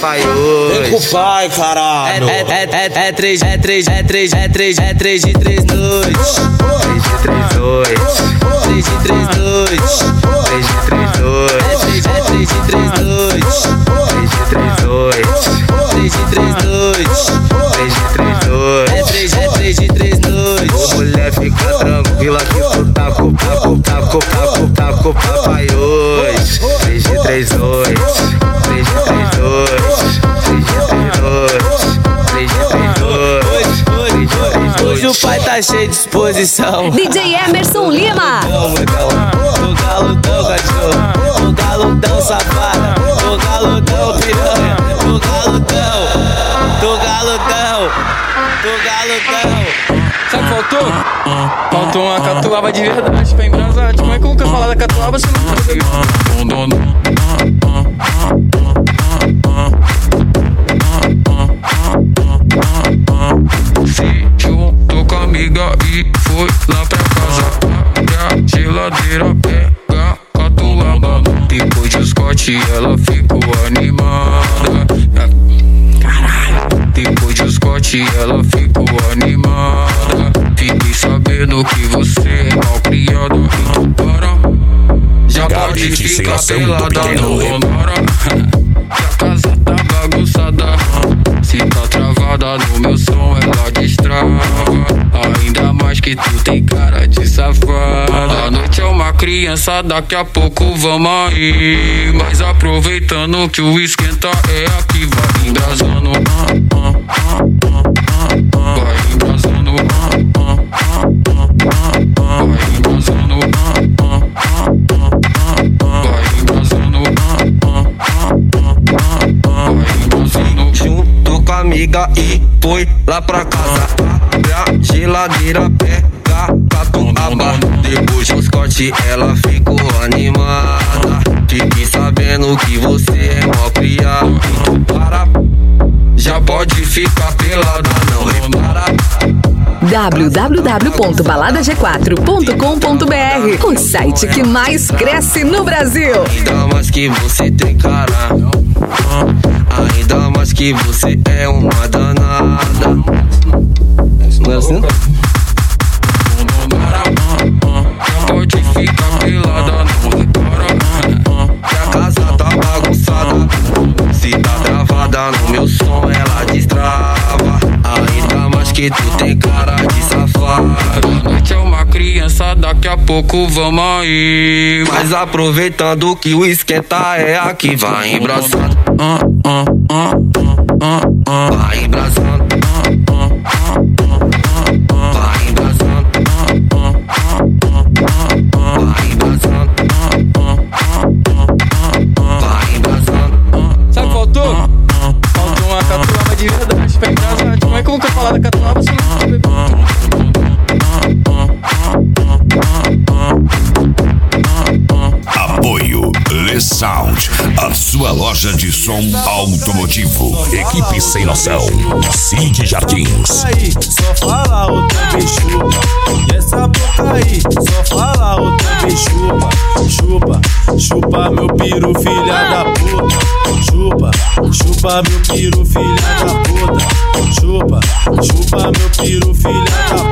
papai hoje. Vem com o pai, caralho. É três de três noites. 3 de 3 noites. 3 de 3 noites. 3 de 3 noites. É 3 de 3 noites. 3 de 3 noites. 3 de 3 noites. 3 de 3 noites. É 3 de 3 noites. Ô mulher, fica tranquila que tu tá com o papai hoje. 3 de 3 noites. 3 de 3 noites. 3 de 3 noites. 3 de 3 noites. Hoje o pai tá cheio de disposição. DJ Emerson Lima. Tô galudão, cachorro. Tô galudão, safada. Tô galudão, piranha. Tô galudão. Tô galudão. Tô galudão. Sabe o que faltou? Faltou uma catuaba de verdade pra embrasar. Como é que eu nunca falar da catuaba se não sabe? Se juntou com a amiga e foi lá pra casa. A geladeira pega catuaba. Depois de Scott ela ficou animada. Caralho. Depois de Scott ela ficou animada. Fiquei sabendo que você é mal criada. Então para. Já pode ficar pelada, não demora. Que a casa tá bagunçada. Se tá travada no meu som, ela destrava. Ainda mais que tu tem cara de safada. A noite é uma criança, daqui a pouco vamos aí. Mas aproveitando que o esquenta é aqui, vai embrasando. Vai embrasando. Vai embrasando. Vai embrasando. Vai embrasando. Juntou com a amiga e foi lá pra casa. A geladeira pega catuaba. Depois de Scott ela ficou animada. Fiquei sabendo que você é mal criado. Então para. Já pode ficar pelada, não repara. www.baladag4.com.br, o site que mais cresce no Brasil. Ainda mais que você tem cara. Ainda mais que você é uma danada. Não é assim? Já pode ficar pelada, não repara. Que a casa tá bagunçada. Se tá travada no meu som, ela destrava. Ainda mais que tu tem cara de safado. A noite é uma criança, daqui a pouco vamos aí. Mas aproveitando que o esquenta é aqui, vai embraçando. Vai embraçando. Vai embraçando. Vai embraçando. Vai embraçando. Sabe o que faltou? Faltou uma catuaba de verdade pra embrasar. Como é que eu nunca falar da catuaba se não sabe? Apoio Le Sound, a sua loja de som automotivo. Equipe sem noção, Cid Jardins. Aí, só fala o também chupa. E essa boca aí, só fala o também chupa. Chupa, chupa meu piru, filha da puta. Chupa, chupa meu piru, filha da puta. Chupa, chupa meu piru, filha da puta.